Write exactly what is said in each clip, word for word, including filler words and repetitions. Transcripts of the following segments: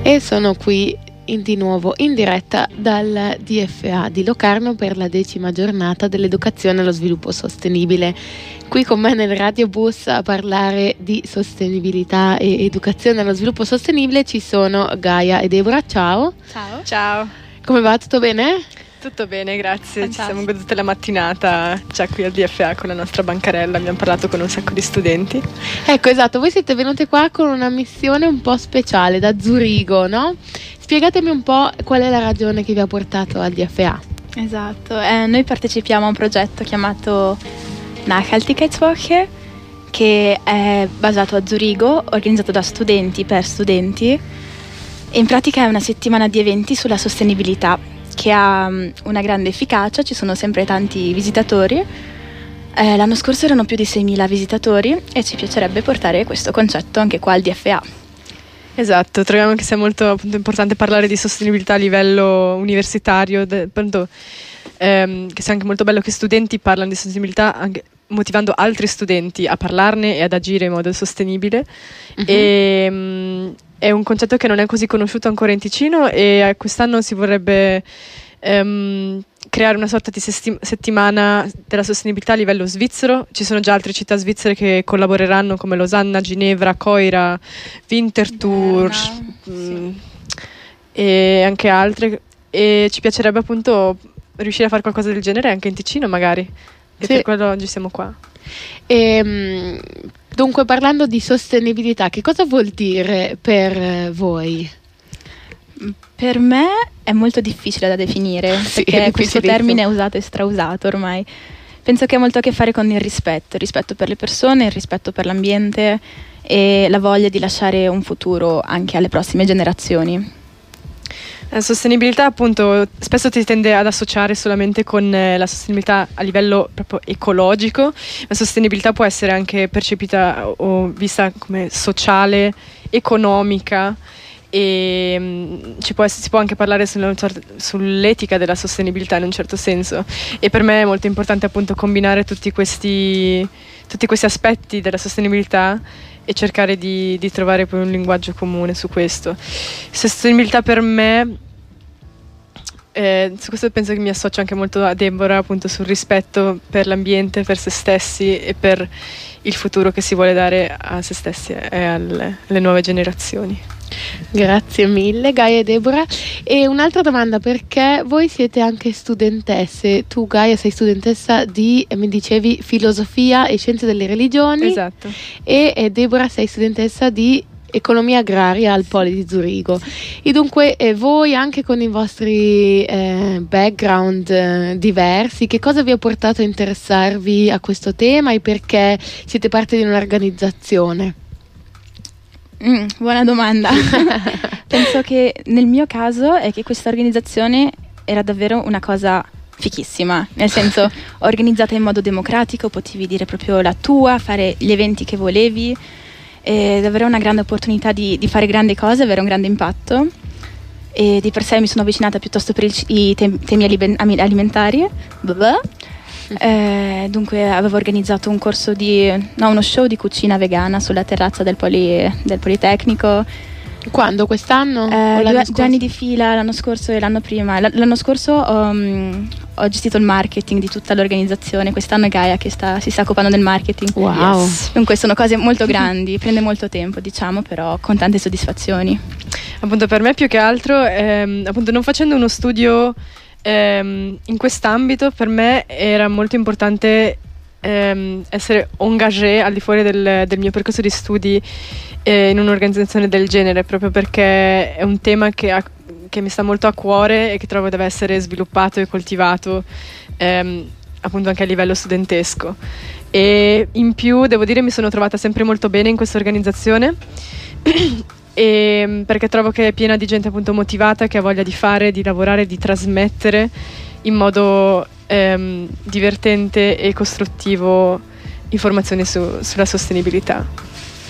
E sono qui in, di nuovo in diretta dal D F A di Locarno per la decima giornata dell'educazione allo sviluppo sostenibile. Qui con me nel radiobus a parlare di sostenibilità e educazione allo sviluppo sostenibile ci sono Gaia e Deborah. Ciao. Ciao. Ciao. Come va? Tutto bene? Tutto bene, grazie. Fantastico. Ci siamo godute la mattinata già qui al D F A con la nostra bancarella, abbiamo parlato con un sacco di studenti. Ecco, esatto, voi siete venute qua con una missione un po' speciale da Zurigo, no? Spiegatemi un po' qual è la ragione che vi ha portato al D F A. Esatto, eh, noi partecipiamo a un progetto chiamato Nachhaltigkeitswoche, che è basato a Zurigo, organizzato da studenti per studenti, e in pratica è una settimana di eventi sulla sostenibilità che ha um, una grande efficacia. Ci sono sempre tanti visitatori. Eh, l'anno scorso erano più di seimila visitatori e ci piacerebbe portare questo concetto anche qua al D F A. Esatto, troviamo che sia molto appunto, importante parlare di sostenibilità a livello universitario, de, appunto, ehm, che sia anche molto bello che studenti parlano di sostenibilità anche motivando altri studenti a parlarne e ad agire in modo sostenibile. Uh-huh. E, um, è un concetto che non è così conosciuto ancora in Ticino e quest'anno si vorrebbe um, creare una sorta di sesti- settimana della sostenibilità a livello svizzero. Ci sono già altre città svizzere che collaboreranno come Losanna, Ginevra, Coira, Winterthur mh, sì. e anche altre, e ci piacerebbe appunto riuscire a fare qualcosa del genere anche in Ticino magari, e sì. Per quello oggi siamo qua. E, dunque, parlando di sostenibilità, che cosa vuol dire per voi? Per me è molto difficile da definire, sì, perché questo termine è usato e strausato ormai. Penso che ha molto a che fare con il rispetto, il rispetto per le persone, il rispetto per l'ambiente e la voglia di lasciare un futuro anche alle prossime generazioni. La sostenibilità appunto spesso si tende ad associare solamente con eh, la sostenibilità a livello proprio ecologico. La sostenibilità può essere anche percepita o vista come sociale, economica, e mh, ci può essere, si può anche parlare sulla, sull'etica della sostenibilità in un certo senso, e per me è molto importante appunto combinare tutti questi, tutti questi aspetti della sostenibilità e cercare di, di trovare poi un linguaggio comune su questo. Sostenibilità per me, eh, su questo penso che mi associo anche molto a Deborah, appunto sul rispetto per l'ambiente, per se stessi e per il futuro che si vuole dare a se stessi e alle, alle nuove generazioni. Grazie mille Gaia e Deborah. E un'altra domanda, perché voi siete anche studentesse, tu Gaia sei studentessa di, mi dicevi, filosofia e scienze delle religioni. Esatto. E, e Deborah sei studentessa di economia agraria al Poli di Zurigo. E dunque eh, voi anche con i vostri eh, background eh, diversi, che cosa vi ha portato a interessarvi a questo tema e perché siete parte di un'organizzazione? Mm, buona domanda. Penso che nel mio caso è che questa organizzazione era davvero una cosa fichissima, nel senso organizzata in modo democratico, potevi dire proprio la tua, fare gli eventi che volevi, è davvero una grande opportunità di, di fare grandi cose, avere un grande impatto, e di per sé mi sono avvicinata piuttosto per il, i tem- temi alimentari. Blah. Eh, dunque avevo organizzato un corso di no, uno show di cucina vegana sulla terrazza del, poli, del Politecnico. Quando? Quest'anno? Eh, due, due anni di fila, l'anno scorso e l'anno prima. L- l'anno scorso um, ho gestito il marketing di tutta l'organizzazione, quest'anno è Gaia che sta, si sta occupando del marketing. Wow. Yes. Dunque sono cose molto grandi, prende molto tempo, diciamo, però con tante soddisfazioni. Appunto per me più che altro, ehm, appunto non facendo uno studio ehm, in quest'ambito, per me era molto importante ehm, essere engagé al di fuori del, del mio percorso di studi eh, in un'organizzazione del genere, proprio perché è un tema che, ha, che mi sta molto a cuore e che trovo deve essere sviluppato e coltivato ehm, appunto anche a livello studentesco. E in più devo dire mi sono trovata sempre molto bene in questa organizzazione e, perché trovo che è piena di gente appunto motivata, che ha voglia di fare, di lavorare, di trasmettere in modo ehm, divertente e costruttivo informazioni su, sulla sostenibilità.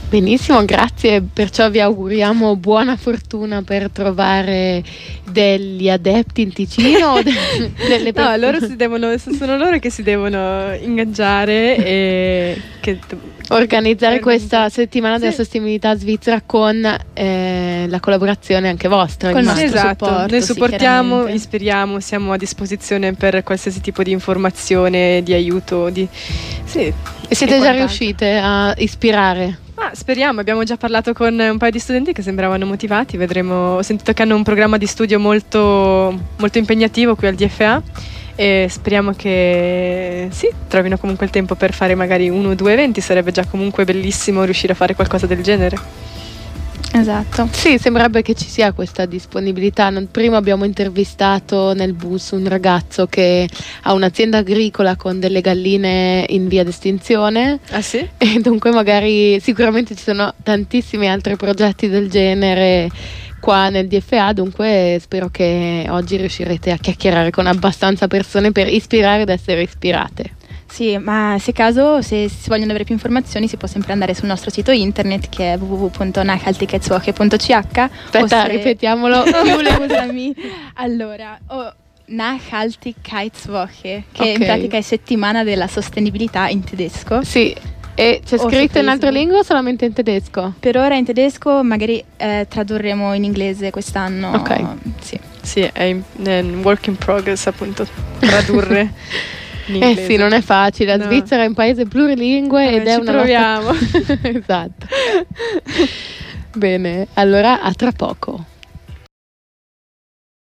Benissimo, grazie, perciò vi auguriamo buona fortuna per trovare degli adepti in Ticino. o de- delle No, loro si devono, sono loro che si devono ingaggiare e che organizzare questa Sì. settimana della sostenibilità svizzera con eh, la collaborazione anche vostra. Col immagino. nostro Esatto, supporto, noi sì, supportiamo, chiaramente. ispiriamo, siamo a disposizione per qualsiasi tipo di informazione, di aiuto, di... Sì. E siete E già quant'altro. riuscite a ispirare? Ma speriamo, abbiamo già parlato con un paio di studenti che sembravano motivati, vedremo. Ho sentito che hanno un programma di studio molto, molto impegnativo qui al D F A e speriamo che sì, trovino comunque il tempo per fare magari uno o due eventi, sarebbe già comunque bellissimo riuscire a fare qualcosa del genere. Esatto. Sì, sembrerebbe che ci sia questa disponibilità. Non- Prima abbiamo intervistato nel bus un ragazzo che ha un'azienda agricola con delle galline in via d'estinzione Ah sì? e dunque magari sicuramente ci sono tantissimi altri progetti del genere qua nel D F A, dunque spero che oggi riuscirete a chiacchierare con abbastanza persone per ispirare ed essere ispirate. Sì, ma se caso, se si vogliono avere più informazioni, si può sempre andare sul nostro sito internet che è w w w punto nachhaltigkeitswoche punto c h. Aspetta, ripetiamolo. Scusami. Allora, oh, Nachhaltigkeitswoche, che Ok. in pratica è settimana della sostenibilità in tedesco. Sì, e c'è O su scritto in altre Facebook. lingue o solamente in tedesco? Per ora in tedesco, magari eh, tradurremo in inglese quest'anno. Ok. Sì. Sì, è in, è in work in progress appunto, tradurre in Eh inglese. sì, non è facile. La No. Svizzera è un paese plurilingue Eh, ed è ci una proviamo. lotta- Esatto. Bene, allora a tra poco.